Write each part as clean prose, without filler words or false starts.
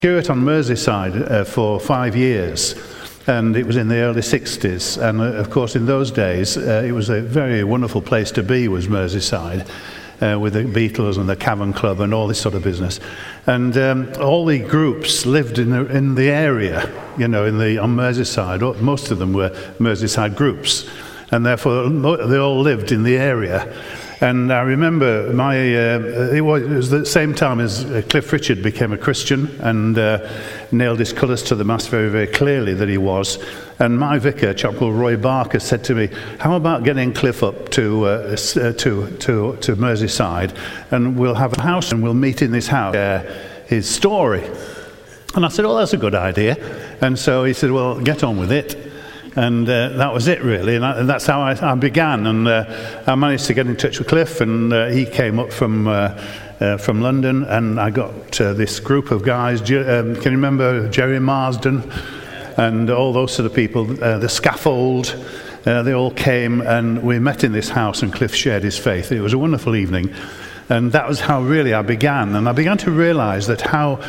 curate on Merseyside for 5 years, and it was in the early 60s, and of course in those days it was a very wonderful place to be, was Merseyside, with the Beatles and the Cavern Club and all this sort of business. And all the groups lived in the area, you know, on Merseyside. Most of them were Merseyside groups, and therefore they all lived in the area. And I remember it was the same time as Cliff Richard became a Christian and nailed his colours to the mast very, very clearly that he was. And my vicar, a chap called Roy Barker, said to me, "How about getting Cliff up to Merseyside, and we'll have a house and we'll meet in this house, his story." And I said, "Oh, that's a good idea." And so he said, "Well, get on with it." And that was it, really, and that's how I began. And I managed to get in touch with Cliff, and he came up from London, and I got this group of guys. Can you remember Jerry Marsden and all those sort of people? The Scaffold, they all came, and we met in this house, and Cliff shared his faith. It was a wonderful evening, and that was how really I began. And I began to realise that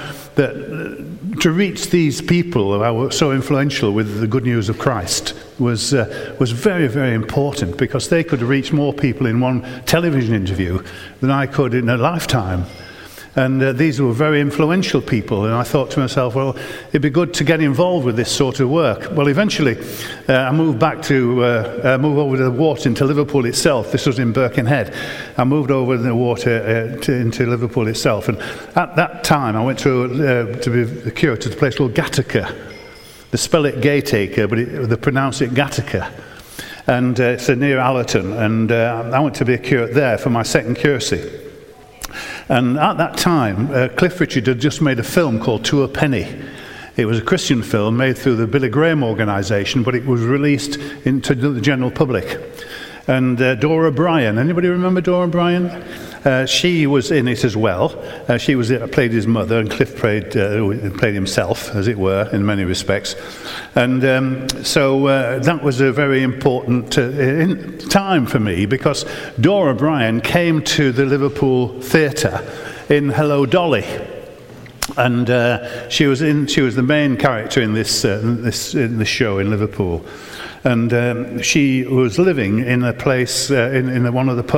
to reach these people who were so influential with the good news of Christ was very, very important, because they could reach more people in one television interview than I could in a lifetime. And these were very influential people, and I thought to myself, well, it'd be good to get involved with this sort of work. Well, eventually, I moved over to the water into Liverpool itself. This was in Birkenhead. I moved over the water into Liverpool itself, and at that time, I went to be the curate at a place called Gattaca. They spell it Gateacre, but they pronounce it Gattaca. And it's near Allerton, and I went to be a curate there for my second curacy. And at that time, Cliff Richard had just made a film called Two a Penny. It was a Christian film made through the Billy Graham organisation, but it was released into the general public. And Dora Bryan, anybody remember Dora Bryan? She was in it as well. She played his mother, and Cliff played himself, as it were, in many respects. And so that was a very important time for me, because Dora Bryan came to the Liverpool Theatre in Hello Dolly. And she was the main character in this show in Liverpool. And she was living in a place in one of the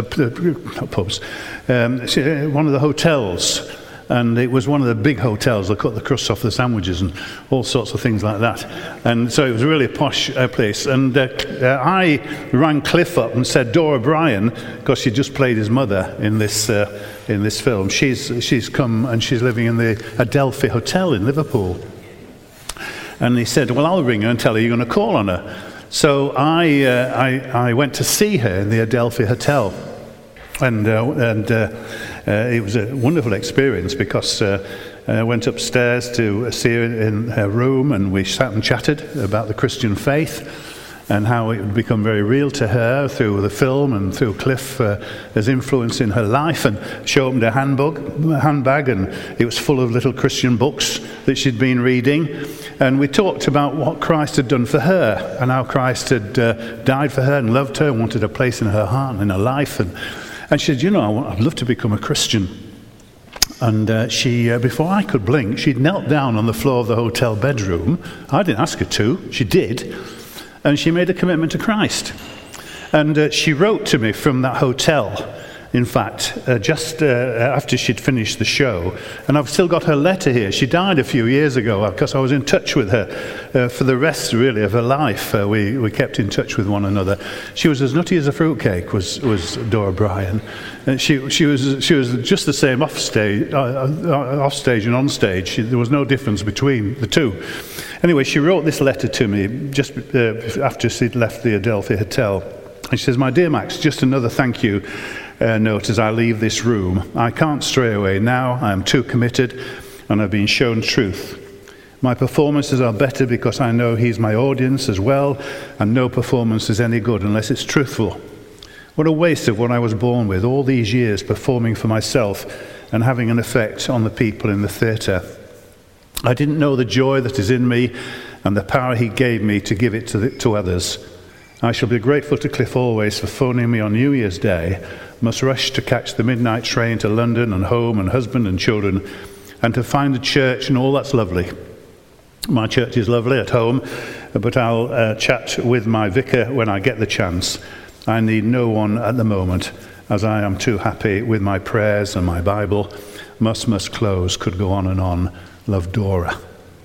one of the hotels, and it was one of the big hotels. They cut the crusts off the sandwiches and all sorts of things like that. And so it was a really posh place. And I rang Cliff up and said, "Dora Bryan," because she just played his mother in this film. She's come and she's living in the Adelphi Hotel in Liverpool. And he said, "Well, I'll ring her and tell her you're going to call on her." So I went to see her in the Adelphi Hotel, and it was a wonderful experience, because I went upstairs to see her in her room, and we sat and chatted about the Christian faith and how it would become very real to her through the film and through Cliff as influence in her life. And she opened her handbag, and it was full of little Christian books that she'd been reading. And we talked about what Christ had done for her, and how Christ had died for her and loved her and wanted a place in her heart and in her life. And she said, "You know, I'd love to become a Christian." And she, before I could blink, she'd knelt down on the floor of the hotel bedroom. I didn't ask her to, she did. And she made a commitment to Christ. And she wrote to me from that hotel, in fact, just after she'd finished the show. And I've still got her letter here. She died a few years ago, because I was in touch with her for the rest, really, of her life. We kept in touch with one another. She was as nutty as a fruitcake, was Dora Bryan. She was just the same off stage and on stage. There was no difference between the two. Anyway, she wrote this letter to me just after she'd left the Adelphi Hotel. And she says, "My dear Max, just another thank you note as I leave this room. I can't stray away now. I am too committed, and I've been shown truth. My performances are better because I know he's my audience as well, and no performance is any good unless it's truthful. What a waste of what I was born with, all these years performing for myself and having an effect on the people in the theatre. I didn't know the joy that is in me and the power he gave me to give it to others. I shall be grateful to Cliff always for phoning me on New Year's Day. Must rush to catch the midnight train to London and home and husband and children. and to find a church and all that's lovely. My church is lovely at home, but I'll chat with my vicar when I get the chance. I need no one at the moment, as I am too happy with my prayers and my Bible. Must close, could go on and on. Love, Dora.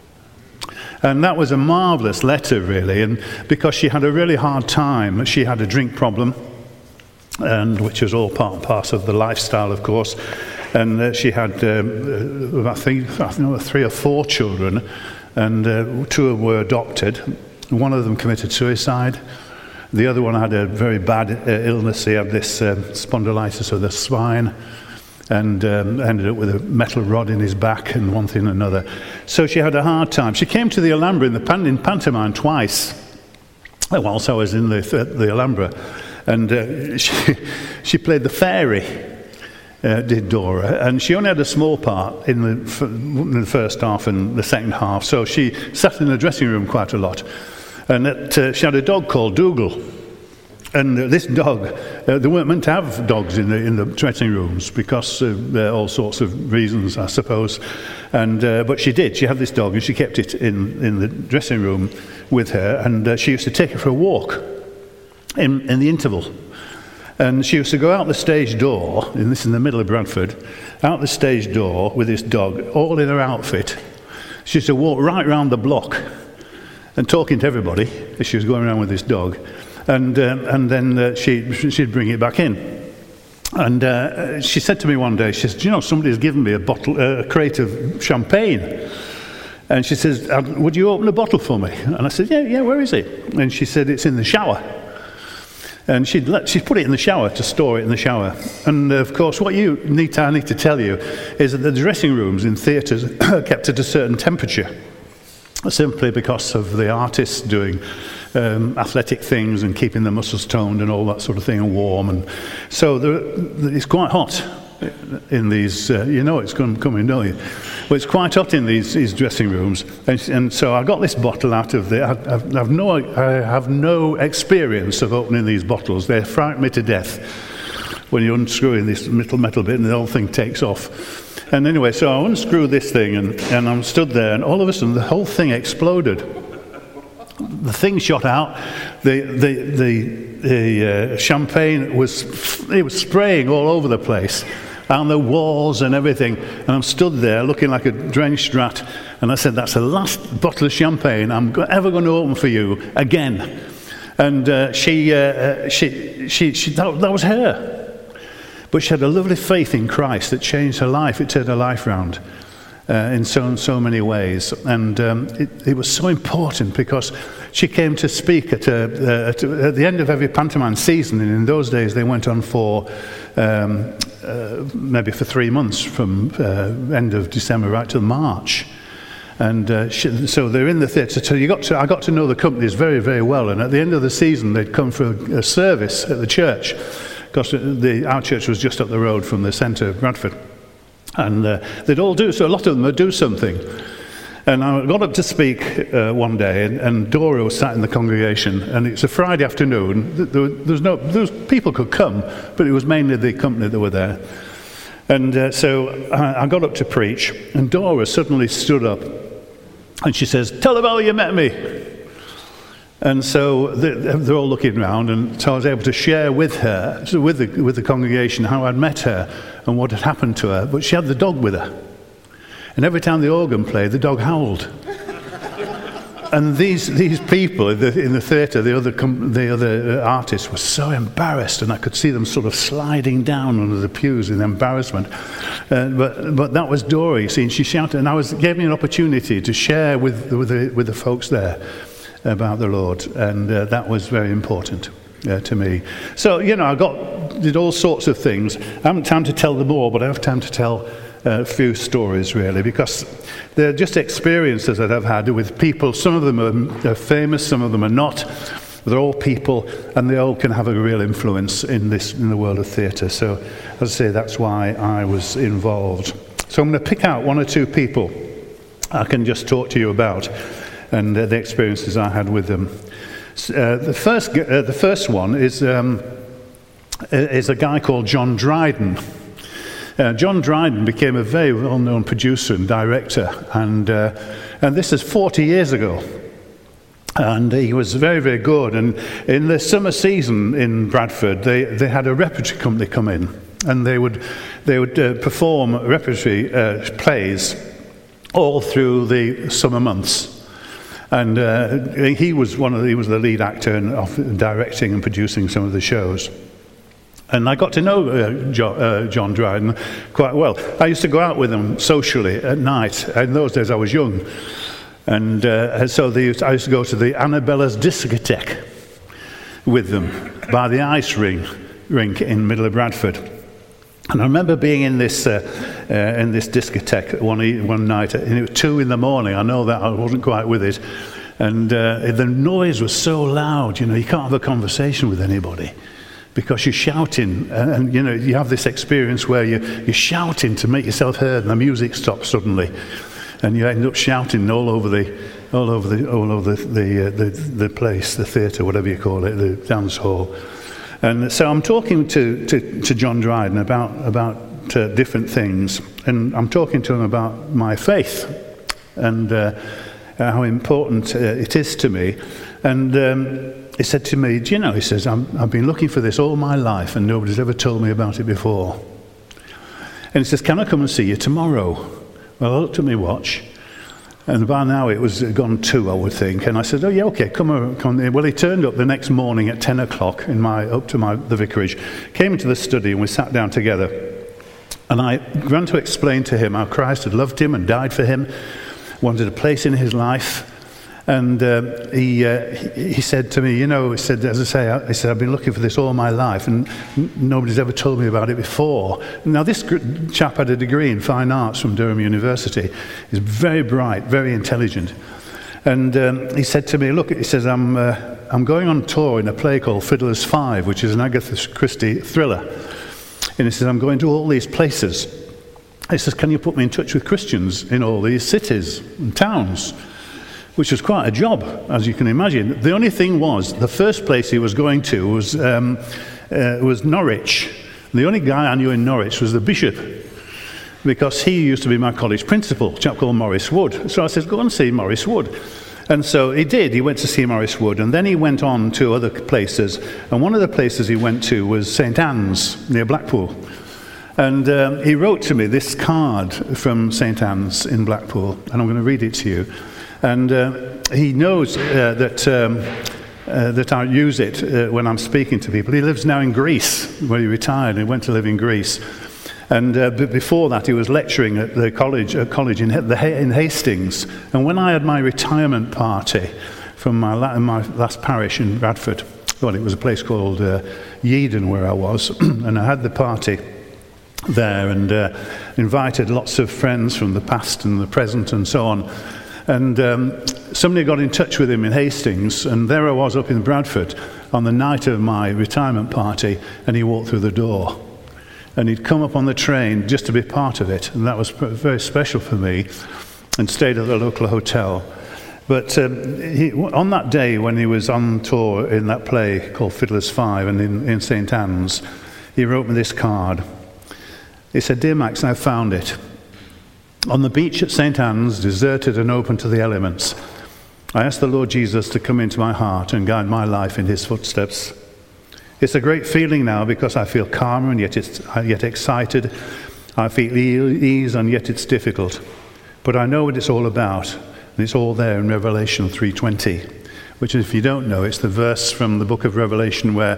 And that was a marvellous letter, really, and because she had a really hard time. She had a drink problem, and which was all part and parcel of the lifestyle, of course. And she had, I think 3 or 4 children, and 2 of them were adopted. One of them committed suicide. The other one had a very bad illness. He had this spondylitis of the spine, and ended up with a metal rod in his back and one thing and another. So she had a hard time. She came to the Alhambra in pantomime twice whilst I was in the Alhambra, and she played the fairy, did Dora, and she only had a small part in the first half and the second half, so she sat in the dressing room quite a lot. And she had a dog called Dougal. And this dog, they weren't meant to have dogs in the dressing rooms because of all sorts of reasons, I suppose. And but she did. She had this dog, and she kept it in the dressing room with her. And she used to take it for a walk in the interval. And she used to go out the stage door, and this is in the middle of Bradford, out the stage door with this dog, all in her outfit. She used to walk right round the block and talking to everybody as she was going around with this dog. And then she'd bring it back in. And she said to me one day, she says, "Do you know, somebody's given me a crate of champagne." And she says, "Would you open a bottle for me?" And I said, yeah, where is it? And she said, "It's in the shower." And she'd put it in the shower to store it in the shower. And of course, what I need to tell you is that the dressing rooms in theatres are kept at a certain temperature, simply because of the artists doing athletic things and keeping the muscles toned and all that sort of thing, and warm. And so it's quite hot in these, it's coming, don't you? Well, it's quite hot in these dressing rooms. And so I got this bottle out of there. I have no experience of opening these bottles. They frighten me to death when you're unscrewing this little metal bit and the whole thing takes off. And anyway, so I unscrewed this thing, and I'm stood there, and all of a sudden the whole thing exploded. The thing shot out. The champagne was spraying all over the place, on the walls and everything. And I'm stood there looking like a drenched rat. And I said, "That's the last bottle of champagne I'm ever going to open for you again." And that was her. But she had a lovely faith in Christ that changed her life. It turned her life round in so many ways. And it was so important because she came to speak at the end of every pantomime season. And in those days, they went on for maybe for 3 months, from end of December right to March. And so they're in the theatre. So I got to know the companies very, very well. And at the end of the season, they'd come for a service at the church, because our church was just up the road from the centre of Bradford. And they'd all do, so a lot of them would do something. And I got up to speak one day, and Dora was sat in the congregation, and it's a Friday afternoon. People could come, but it was mainly the company that were there. And so I got up to preach, and Dora suddenly stood up, and she says, "Tell them how you met me." And so they're all looking around, and so I was able to share with her, with the congregation, how I'd met her and what had happened to her. But she had the dog with her, and every time the organ played, the dog howled. And these people in the theatre, the other artists, were so embarrassed, and I could see them sort of sliding down under the pews in embarrassment. But that was Dora, you see, and she shouted, and gave me an opportunity to share with the folks there about the Lord, and that was very important to me. So, I did all sorts of things. I haven't time to tell them all, but I have time to tell a few stories, really, because they're just experiences that I've had with people. Some of them are famous, some of them are not. They're all people, and they all can have a real influence in the world of theatre. So, as I say, that's why I was involved. So I'm going to pick out 1 or 2 people I can just talk to you about, and the experiences I had with them. The first one is a guy called John Dryden. John Dryden became a very well-known producer and director, and this is 40 years ago. And he was very, very good. And in the summer season in Bradford, they had a repertory company come in, and they would perform repertory plays all through the summer months. And he was the lead actor of directing and producing some of the shows. And I got to know John Dryden quite well. I used to go out with him socially at night. In those days, I was young. And so I used to go to the Annabella's discotheque with them by the ice rink in middle of Bradford. And I remember being in this discotheque one night, and it was 2 in the morning. I know that I wasn't quite with it. And the noise was so loud, you can't have a conversation with anybody, because you're shouting, and you have this experience where you're shouting to make yourself heard, and the music stops suddenly, and you end up shouting all over the place, the theatre, whatever you call it, the dance hall. And so I'm talking to John Dryden about different things, and I'm talking to him about my faith and how important it is to me. And he said to me, do you know, he says, I've been looking for this all my life and nobody's ever told me about it before. And he says, can I come and see you tomorrow? Well, I looked at my watch, and by now it was gone 2, I would think. And I said, oh yeah, okay, come on. Well, he turned up the next morning at 10 o'clock up to the vicarage, came into the study, and we sat down together. And I began to explain to him how Christ had loved him and died for him, wanted a place in his life. And he said to me, he said, as I say, he said, I've been looking for this all my life, and nobody's ever told me about it before. Now, this chap had a degree in fine arts from Durham University. He's very bright, very intelligent. And he said to me, look, he says, I'm going on tour in a play called Fiddler's Five, which is an Agatha Christie thriller. And he says, I'm going to all these places. He says, can you put me in touch with Christians in all these cities and towns? Which was quite a job, as you can imagine. The only thing was, the first place he was going to was Norwich. The only guy I knew in Norwich was the bishop, because he used to be my college principal, a chap called Maurice Wood. So I said, go and see Maurice Wood. And so he did. He went to see Maurice Wood, and then he went on to other places. And one of the places he went to was St. Anne's, near Blackpool. And he wrote to me this card from St. Anne's in Blackpool, and I'm going to read it to you. And he knows that I use it when I'm speaking to people. He lives now in Greece, where he retired. He went to live in Greece. And before that, he was lecturing at the college in Hastings. And when I had my retirement party from my last parish in Bradford, well, it was a place called Yeadon where I was, and I had the party there and invited lots of friends from the past and the present and so on. And somebody got in touch with him in Hastings, and there I was up in Bradford on the night of my retirement party, and he walked through the door. And he'd come up on the train just to be part of it, and that was very special for me, and stayed at the local hotel. But on that day when he was on tour in that play called Fiddler's Five and in St. Anne's, he wrote me this card. He said, "Dear Max, I found it. On the beach at St. Anne's, deserted and open to the elements, I asked the Lord Jesus to come into my heart and guide my life in his footsteps. It's a great feeling now because I feel calmer and yet excited. I feel ease and yet it's difficult. But I know what it's all about, and it's all there in Revelation 3:20, which, if you don't know, it's the verse from the book of Revelation where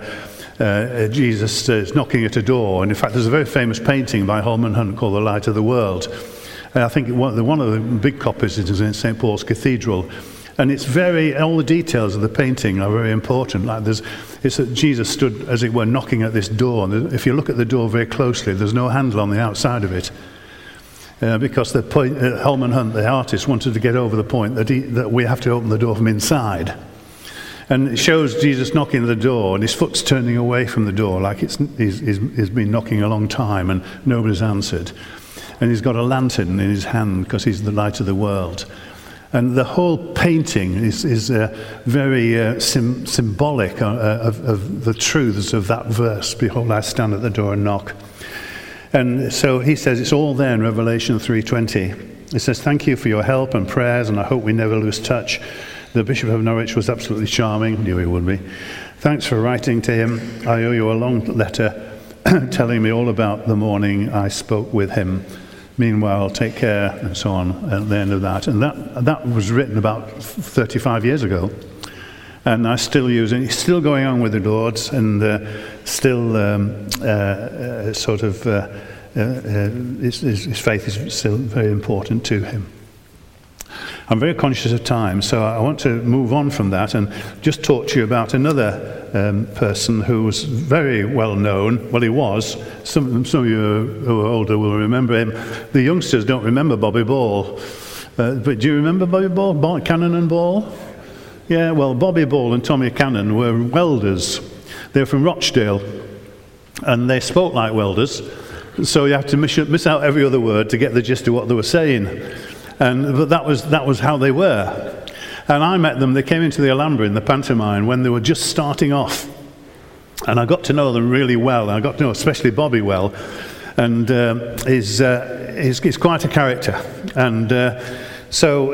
Jesus is knocking at a door. And in fact, there's a very famous painting by Holman Hunt called The Light of the World. I think one of the big copies is in St. Paul's Cathedral. And it's all the details of the painting are very important. Like it's that Jesus stood, as it were, knocking at this door. And if you look at the door very closely, there's no handle on the outside of it. Because Holman Hunt, the artist, wanted to get over the point that we have to open the door from inside. And it shows Jesus knocking at the door, and his foot's turning away from the door, like he's been knocking a long time, and nobody's answered. And he's got a lantern in his hand because he's the light of the world. And the whole painting is very symbolic of the truths of that verse. Behold, I stand at the door and knock. And so he says it's all there in Revelation 3:20. It says, "Thank you for your help and prayers, and I hope we never lose touch. The Bishop of Norwich was absolutely charming." Knew he would be. "Thanks for writing to him. I owe you a long letter telling me all about the morning I spoke with him. Meanwhile, take care," and so on at the end of that. And that was written about 35 years ago. And I still use it. He's still going on with the Lord's, and still his faith is still very important to him. I'm very conscious of time, so I want to move on from that and just talk to you about another person who was very well known. Well, he was. Some of you who are older will remember him. The youngsters don't remember Bobby Ball. But do you remember Bobby Ball? Cannon and Ball? Yeah, well, Bobby Ball and Tommy Cannon were welders. They were from Rochdale, and they spoke like welders, so you have to miss out every other word to get the gist of what they were saying. But that was how they were. And I met them. They came into the Alhambra in the pantomime when they were just starting off, and I got to know them really well. I got to know especially Bobby well, and he's quite a character. And so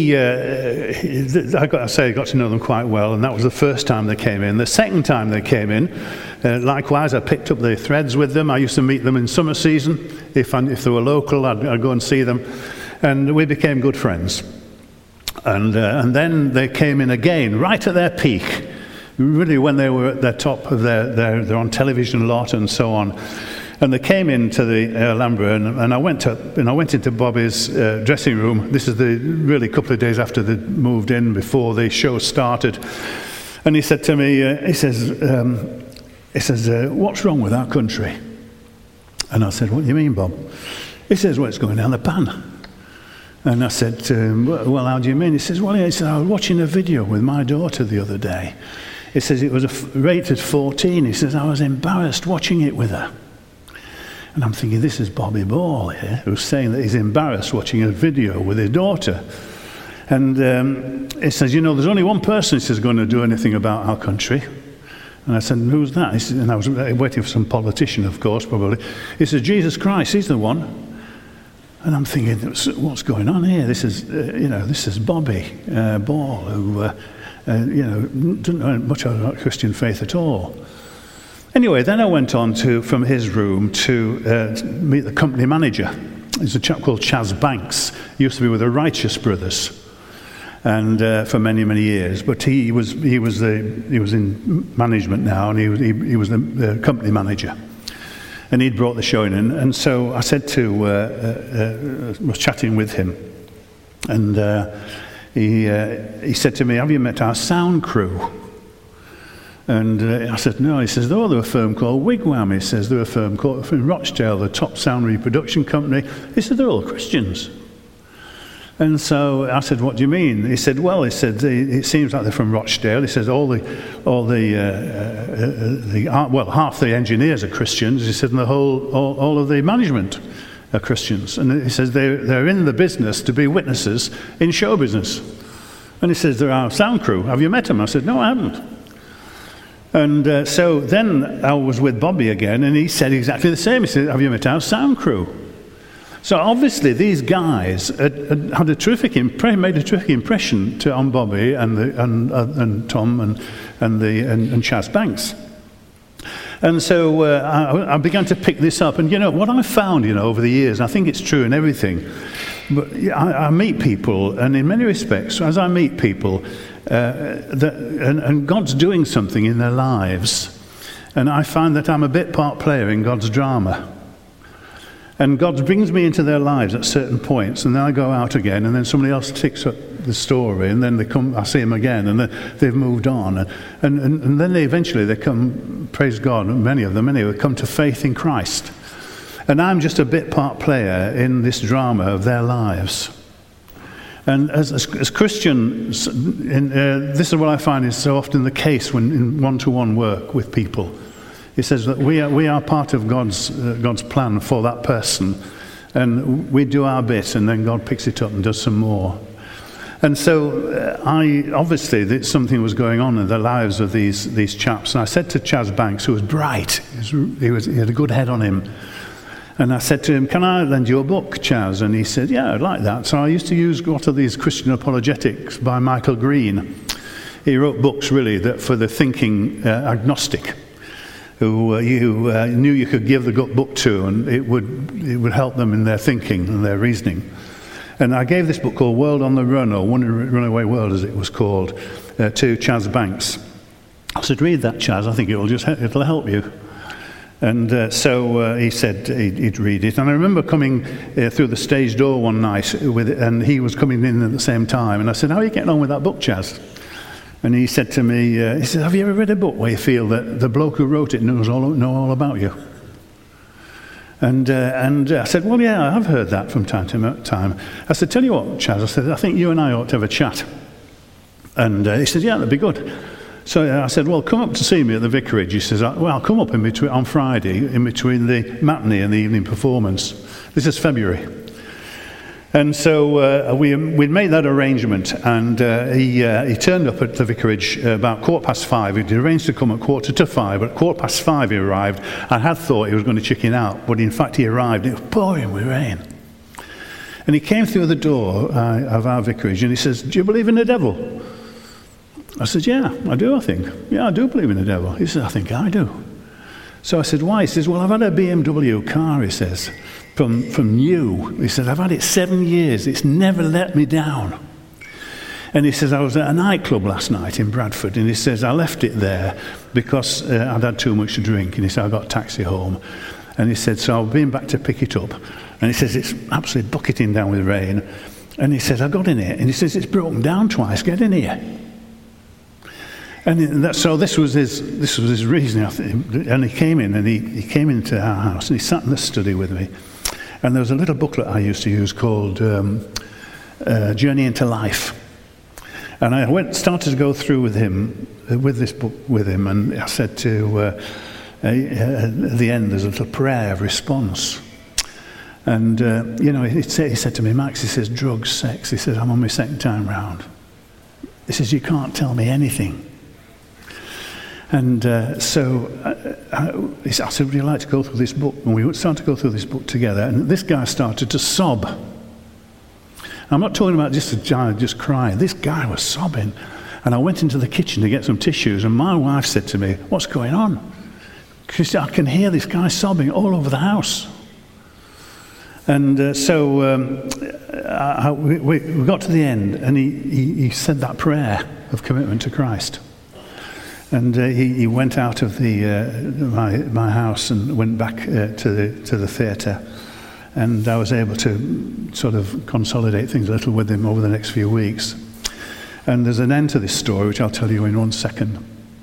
I got to know them quite well, and that was the first time they came in. The second time they came in, likewise, I picked up the threads with them. I used to meet them in summer season. If they were local, I'd go and see them. And we became good friends. And then they came in again, right at their peak, really when they were at the top of they're on television a lot and so on. And they came into the Alhambra, and I went into Bobby's dressing room. This is really a couple of days after they moved in, before the show started. And he said to me, he says, "What's wrong with our country?" And I said, "What do you mean, Bob?" He says, "Well, it's going down the pan." And I said to him, "Well, how do you mean?" He says, "Well, I was watching a video with my daughter the other day." He says it was rated 14. He says, "I was embarrassed watching it with her." And I'm thinking, this is Bobby Ball here, who's saying that he's embarrassed watching a video with his daughter. And he says, "There's only one person," he says, "going to do anything about our country." And I said, "Who's that?" He said, and I was waiting for some politician, of course, probably. He says, "Jesus Christ, he's the one." And I'm thinking, what's going on here? This is Bobby Ball, who doesn't know much about Christian faith at all. Anyway, then I went on from his room to meet the company manager. There's a chap called Chas Banks. He used to be with the Righteous Brothers, and for many, many years. But he was in management now, and he was the company manager. And he'd brought the show in, and so I said was chatting with him, and he said to me, "Have you met our sound crew?" And I said, "No." He says, "Oh, they're a firm called Wigwam." He says, "They're a firm called from Rochdale, the top sound reproduction company." He said, "They're all Christians." And so I said, "What do you mean?" He said, "Well," he said, "it seems like they're from Rochdale." He says, half the engineers are Christians." He said, "And all of the management are Christians." And he says, they're in the business to be witnesses in show business. And he says, "They're our sound crew. Have you met them?" I said, "No, I haven't." And so then I was with Bobby again, and he said exactly the same. He said, "Have you met our sound crew?" So obviously these guys had made a terrific impression on Bobby and Tom and Chas Banks. And so I began to pick this up. And what I found, over the years, I think it's true in everything, but I meet people, and in many respects, as I meet people, and God's doing something in their lives, and I find that I'm a bit part player in God's drama. And God brings me into their lives at certain points, and then I go out again, and then somebody else takes up the story, and then I see them again, and then they've moved on, and then eventually they come, praise God, many of them anyway, come to faith in Christ. And I'm just a bit part player in this drama of their lives. And as Christians, this is what I find is so often the case when in one-to-one work with people. He says that we are part of God's plan for that person, and we do our bit, and then God picks it up and does some more. And so obviously something was going on in the lives of these chaps. And I said to Chas Banks, who was bright, he had a good head on him, And I said to him, can I lend you a book, Chaz? And he said, yeah, I'd like that. So I used to use what are these Christian apologetics by Michael Green. He wrote books really that for the thinking agnostic, who you knew you could give the book to, and it would help them in their thinking and their reasoning. And I gave this book called World on the Run, or Runaway World as it was called, to Chaz Banks. I said, read that, Chaz, I think it'll help you. And so he said he'd read it. And I remember coming through the stage door one night, and he was coming in at the same time. And I said, how are you getting on with that book, Chaz? And he said to me, he said, have you ever read a book where you feel that the bloke who wrote it knows all about you? And I said, well, yeah, I've heard that from time to time. I said, tell you what, Chaz, I said, I think you and I ought to have a chat. And he said, yeah, that'd be good. So I said, well, come up to see me at the vicarage. He says, well, I'll come up on Friday, in between the matinee and the evening performance. This is February. And so we'd made that arrangement, and he turned up at the vicarage about 5:15. He'd arranged to come at 4:45, but at 5:15 he arrived. I had thought he was going to chicken out, but in fact he arrived, and it was pouring with rain. And he came through the door of our vicarage, and he says, do you believe in the devil? I said, yeah, I do, I think. Yeah, I do believe in the devil. He said, I think I do. So I said, why? He says, well, I've had a BMW car, he says, from new. He said, I've had it 7 years. It's never let me down. And he says, I was at a nightclub last night in Bradford, and he says, I left it there because I'd had too much to drink. And he said, I got a taxi home. And he said, so I've been back to pick it up. And he says, it's absolutely bucketing down with rain. And he says, I got in it. And he says, it's broken down twice. Get in here. And so this was his reasoning. And he came in, and he came into our house, and he sat in the study with me. And there was a little booklet I used to use called Journey into Life. And I started to go through with this book with him, and I said at the end, there's a little prayer of response. And, he said to me, Max, he says, drugs, sex. He says, I'm on my second time round. He says, you can't tell me anything. And so I said, would you like to go through this book? And we started to go through this book together, and this guy started to sob. I'm not talking about just a child just crying. This guy was sobbing. And I went into the kitchen to get some tissues, and my wife said to me, what's going on? She said, I can hear this guy sobbing all over the house. And so we got to the end, and he said that prayer of commitment to Christ. And he went out of my house and went back to the theatre, and I was able to sort of consolidate things a little with him over the next few weeks. And there's an end to this story, which I'll tell you in 1 second.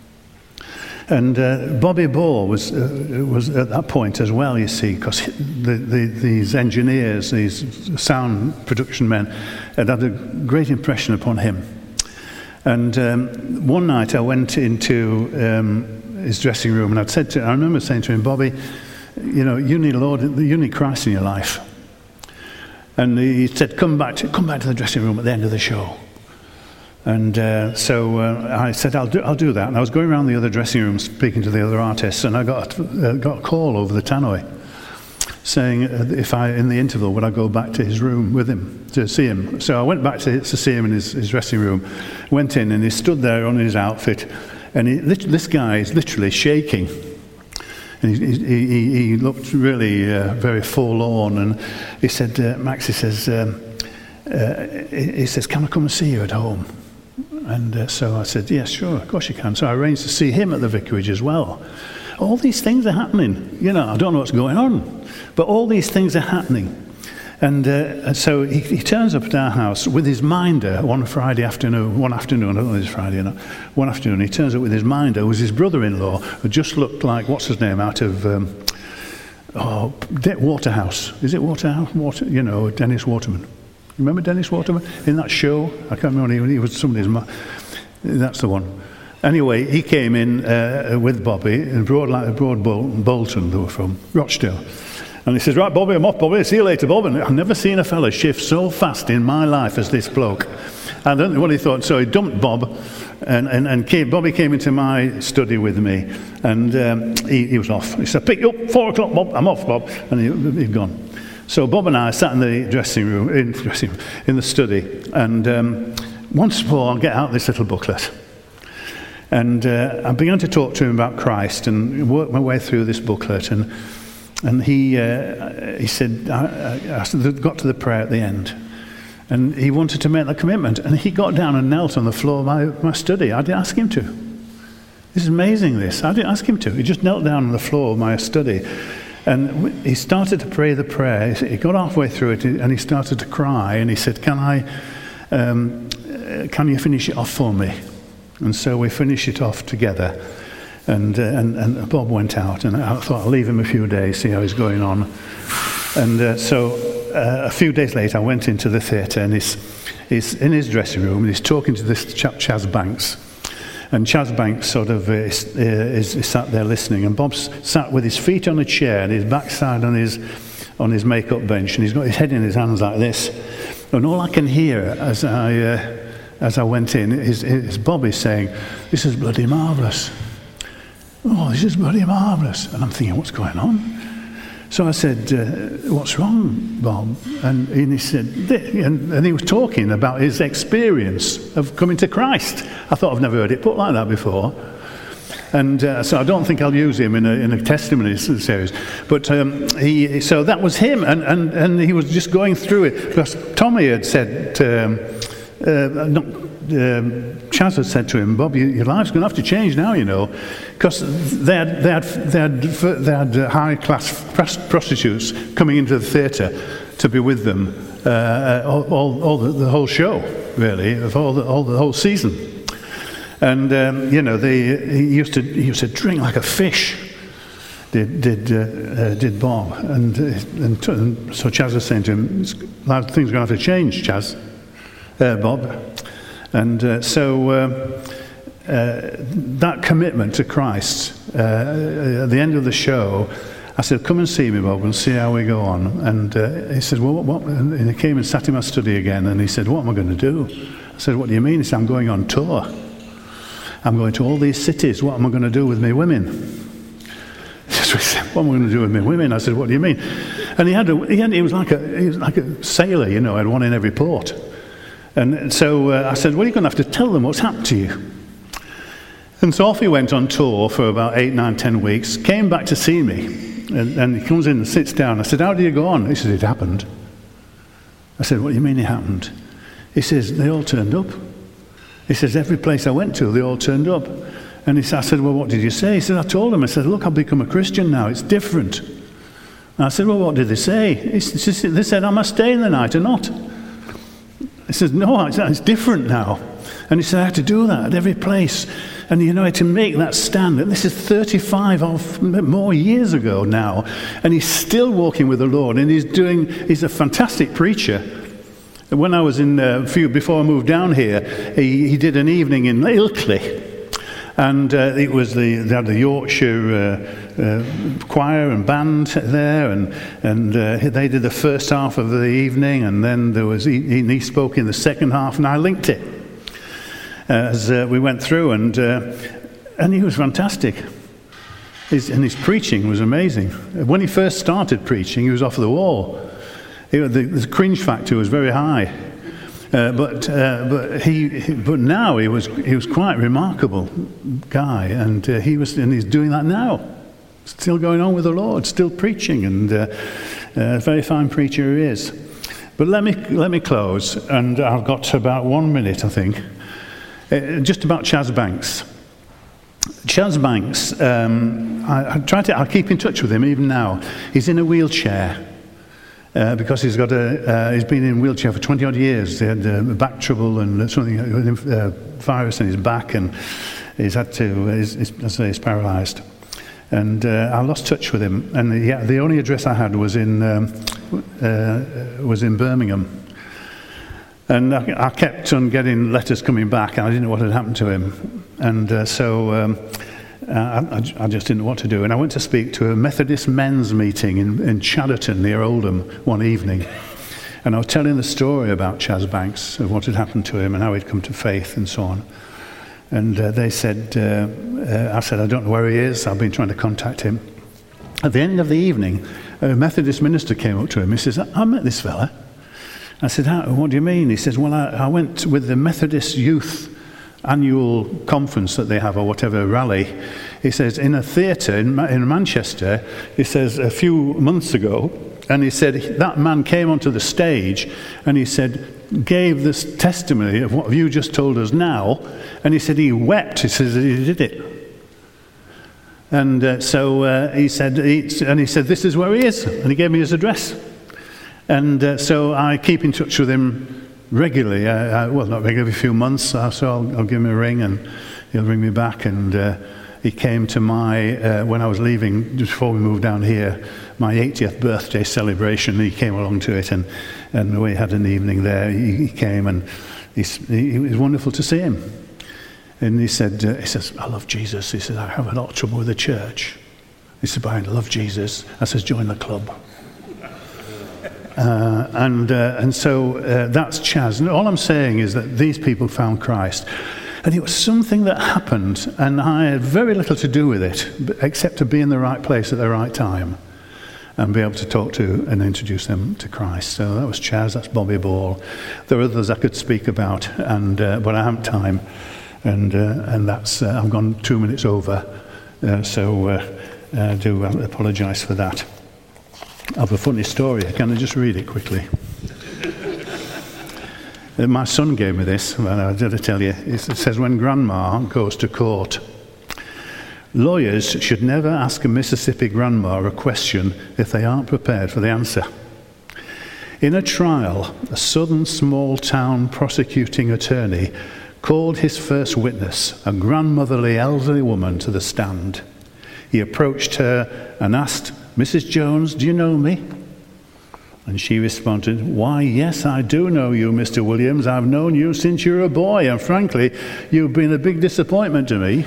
And Bobby Ball was at that point as well, you see, because these engineers, these sound production men, had a great impression upon him. And one night I went into his dressing room, and I remember saying to him, Bobby, you need Christ in your life. And he said, come back to the dressing room at the end of the show. And so I said, I'll do that. And I was going around the other dressing rooms speaking to the other artists, and I got a call over the tannoy saying if in the interval, would I go back to his room with him to see him. So I went back to see him in his dressing room, went in, and he stood there on his outfit, and this guy is literally shaking. And he looked really very forlorn, and he said, Max, he says, can I come and see you at home? And so I said, yes, sure, of course you can. So I arranged to see him at the vicarage as well. All these things are happening. I don't know what's going on, but all these things are happening. And so he turns up at our house with his minder one afternoon, I don't know if it's Friday or not, one afternoon he turns up with his minder, who was his brother-in-law, who just looked like, what's his name, out of Waterhouse. Is it Waterhouse? Dennis Waterman. Remember Dennis Waterman in that show? I can't remember, he was somebody's that's the one. Anyway, he came in with Bobby, and Broad Bolton, they were from Rochdale. And he says, right, Bobby, I'm off, Bobby. See you later, Bob. And I've never seen a fella shift so fast in my life as this bloke. I don't know what he thought. So he dumped Bob, and Bobby came into my study with me, and he was off. He said, pick you up, 4 o'clock, Bob. I'm off, Bob. And he'd gone. So Bob and I sat in the in the study, and once more I get out this little booklet. And I began to talk to him about Christ and work my way through this booklet. And he said, I got to the prayer at the end. And he wanted to make that commitment. And he got down and knelt on the floor of my study. I didn't ask him to. This is amazing, this. I didn't ask him to. He just knelt down on the floor of my study. And he started to pray the prayer. He got halfway through it and he started to cry. And he said, can you finish it off for me? And so we finished it off together. And Bob went out, and I thought I'll leave him a few days, see how he's going on. And so a few days later, I went into the theatre, and he's in his dressing room, and he's talking to this chap, Chaz Banks. And Chaz Banks sort of is sat there listening, and Bob's sat with his feet on a chair and his backside on his makeup bench, and he's got his head in his hands like this. And all I can hear as I went in is Bobby saying, "This is bloody marvellous. Oh, this is bloody marvellous." And I'm thinking, what's going on? So I said, what's wrong, Bob? And he said, and he was talking about his experience of coming to Christ. I thought, I've never heard it put like that before. And so I don't think I'll use him in a testimony series. But so that was him, and he was just going through it. Because Tommy had said, Chaz had said to him, "Bob, your life's going to have to change now, you know," because they had high-class prostitutes coming into the theatre to be with them the whole show, really, of all the whole season. And he used to drink like a fish. Did Bob, and so Chaz was saying to him, "Things are going to have to change, Chaz, Bob." And so that commitment to Christ, at the end of the show, I said, "Come and see me, Bob, and see how we go on." And he said, "Well, what?" And he came and sat in my study again, and he said, "What am I going to do?" I said, "What do you mean?" He said, "I'm going on tour. I'm going to all these cities. What am I going to do with me women?" So he said, "What am I going to do with me women?" I said, "What do you mean?" And he was like a sailor, you know, had one in every port. And so I said, "Well, you're going to have to tell them what's happened to you." And so off he went on tour for about 8, 9, 10 weeks, came back to see me, and he comes in and sits down. I said, "How did you go on?" He said, "It happened." I said, "What do you mean it happened?" He says, "They all turned up." He says, "Every place I went to, they all turned up." And I said, "Well, what did you say?" He said, "I told them, I said, look, I've become a Christian now, it's different." And I said, "Well, what did they say?" They said, "Am I staying the night or not?" He says, "No, it's different now." And he said, "I had to do that at every place." And you know, to make that stand, and this is 35 or more years ago now, and he's still walking with the Lord, and he's a fantastic preacher. When I was before I moved down here, he did an evening in Ilkley. And they had the Yorkshire choir and band there, and they did the first half of the evening, and then he spoke in the second half, and I linked it as we went through, and he was fantastic. His preaching was amazing. When he first started preaching, he was off the wall. The cringe factor was very high. But now he was quite a remarkable guy, and he's doing that now, still going on with the Lord, still preaching, and a very fine preacher he is. But let me close, and I've got about 1 minute, I think, just about Chaz Banks. Chaz Banks, I keep in touch with him even now. He's in a wheelchair. Because he's been in a wheelchair for 20 odd years. He had back trouble and something, virus in his back, and he's paralysed. And I lost touch with him. And the only address I had was in Birmingham. And I kept on getting letters coming back, and I didn't know what had happened to him. And so I just didn't know what to do. And I went to speak to a Methodist men's meeting in Chadderton near Oldham one evening. And I was telling the story about Chas Banks, of what had happened to him and how he'd come to faith and so on. And they said, I said, I don't know where he is. I've been trying to contact him. At the end of the evening, a Methodist minister came up to him. He says, I met this fella. I said, what do you mean? He says, well, I went with the Methodist Youth annual conference that they have, or whatever, rally. He says, in a theatre in Manchester, he says, a few months ago, and he said, that man came onto the stage, and he said, gave this testimony of what you just told us now, and he said he wept. He says he did it. And so he said, this is where he is, and he gave me his address. And so I keep in touch with him regularly, well, not regularly, every few months, so I'll give him a ring and he'll ring me back. And he came to my, when I was leaving, just before we moved down here, my 80th birthday celebration. He came along to it, and we had an evening there. He came, and it was wonderful to see him. And he says, I love Jesus. He says, I have a lot of trouble with the church. He said, but I love Jesus. I says, join the club. And so that's Chas. And all I'm saying is that these people found Christ. And it was something that happened, and I had very little to do with it, except to be in the right place at the right time and be able to talk to and introduce them to Christ. So that was Chas, that's Bobby Ball. There are others I could speak about, but I haven't time. And that's, I've gone 2 minutes over, so I do apologise for that. I have a funny story. Can I just read it quickly? My son gave me this, and I did tell you. It says, when grandma goes to court, lawyers should never ask a Mississippi grandma a question if they aren't prepared for the answer. In a trial, a southern small-town prosecuting attorney called his first witness, a grandmotherly elderly woman, to the stand. He approached her and asked, Mrs. Jones, do you know me? And she responded, why, yes, I do know you, Mr. Williams. I've known you since you were a boy, and frankly, you've been a big disappointment to me.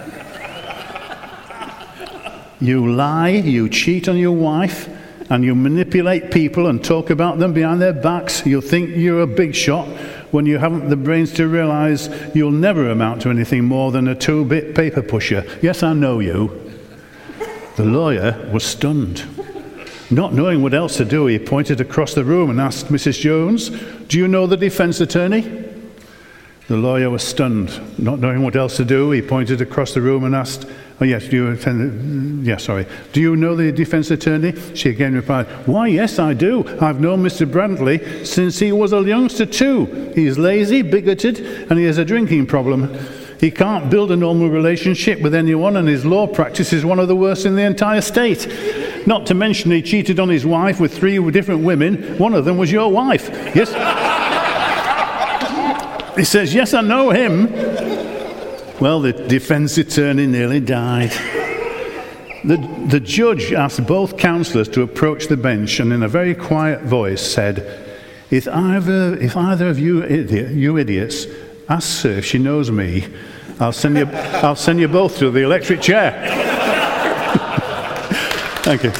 You lie, you cheat on your wife, and you manipulate people and talk about them behind their backs. You think you're a big shot when you haven't the brains to realize you'll never amount to anything more than a 2-bit paper pusher. Yes, I know you. The lawyer was stunned. Not knowing what else to do, he pointed across the room and asked Mrs. Jones, do you know the defense attorney? The lawyer was stunned. Not knowing what else to do, he pointed across the room and asked, do you know the defense attorney? She again replied, why, yes, I do. I've known Mr. Brantley since he was a youngster too. He's lazy, bigoted, and he has a drinking problem. He can't build a normal relationship with anyone, and his law practice is one of the worst in the entire state. Not to mention he cheated on his wife with 3 different women. One of them was your wife. Yes. He says, yes, I know him. Well, the defense attorney nearly died. The judge asked both counsellors to approach the bench and in a very quiet voice said, if either of you idiots ask her if she knows me, I'll send you both to the electric chair. Thank you.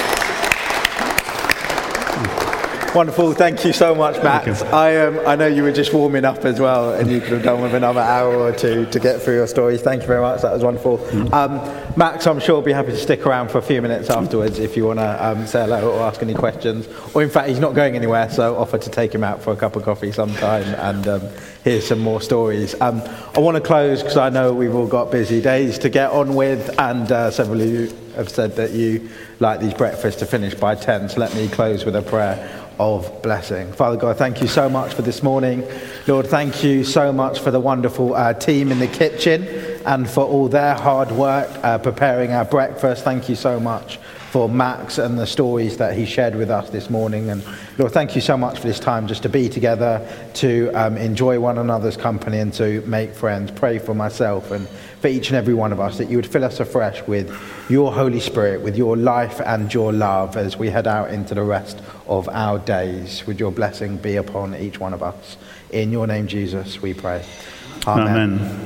Wonderful. Thank you so much, Max. I know you were just warming up as well, and you could have done with another hour or two to get through your stories. Thank you very much. That was wonderful. Max, I'm sure will be happy to stick around for a few minutes afterwards if you want to say hello or ask any questions. Or in fact, he's not going anywhere, so offer to take him out for a cup of coffee sometime and hear some more stories. I want to close because I know we've all got busy days to get on with, and several of you have said that you like these breakfasts to finish by 10, so let me close with a prayer of blessing. Father God, thank you so much for this morning. Lord, thank you so much for the wonderful team in the kitchen and for all their hard work preparing our breakfast. Thank you so much for Max and the stories that he shared with us this morning. And Lord, thank you so much for this time just to be together, to enjoy one another's company and to make friends. Pray for myself and for each and every one of us that you would fill us afresh with your Holy Spirit, with your life and your love as we head out into the rest of our days. Would your blessing be upon each one of us. In your name, Jesus, we pray. Amen.